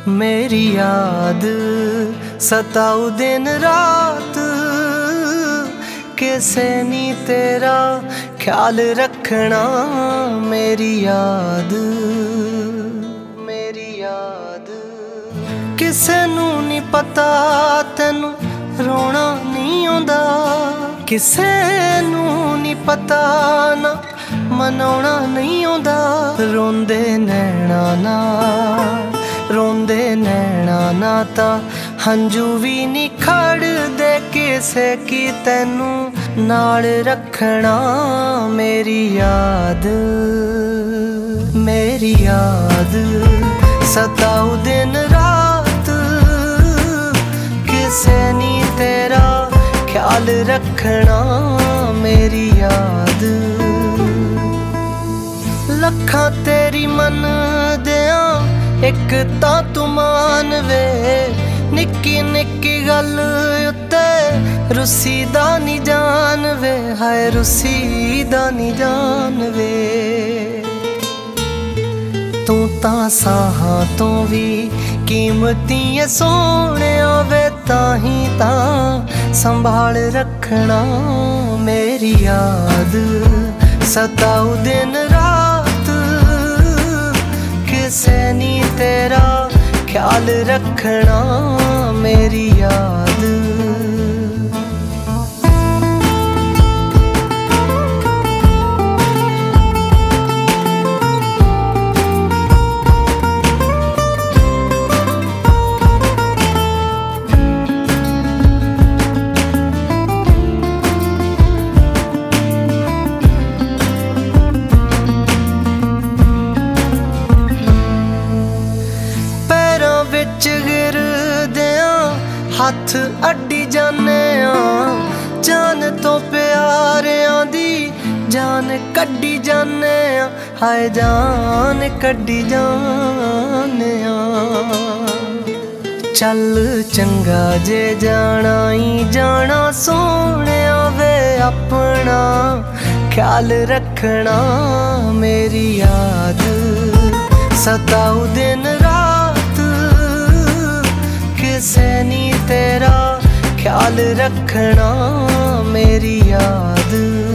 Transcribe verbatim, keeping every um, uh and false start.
मेरी याद सताऊ दिन रात, किसे नी तेरा ख्याल रखना। मेरी याद मेरी याद किसे नू नी पता तेनू रोना नहीं आउंदा, किसे नू नी पता ना मनाउणा नहीं आउंदा। रोंदे नैना ना रोंदे नैना ना ता हंजू भी नी खड़दे, किसे की तैनू नाल रखना। मेरी याद मेरी याद सताऊ दिन रात, किसे नी तेरा ख्याल रखना। मेरी याद लखां तेरी मन दियां एक तां तू मान वे, निक्की निक्की गल उत्ते रुसी दा नी जान वे। हाय रुसी दा नी जान वे, तू तां साहां तो भी कीमती है सोहणिया वे, ताही तां संभाल रखना। मेरी याद सताऊ दिन रात, किसे नी तेरा ख्याल रखना। मेरी याद हथ अड्डी जाने आ, जान तो प्यारियां दी जान कड्डी जाने आ। हाय जान कड्डी जाने आ। चल चंगा जे जाना ही जाना सोहणिया वे, अपना ख्याल रखना। मेरी याद सताऊ दिन रात, किसे नी तेरा ख्याल रखना। मेरी याद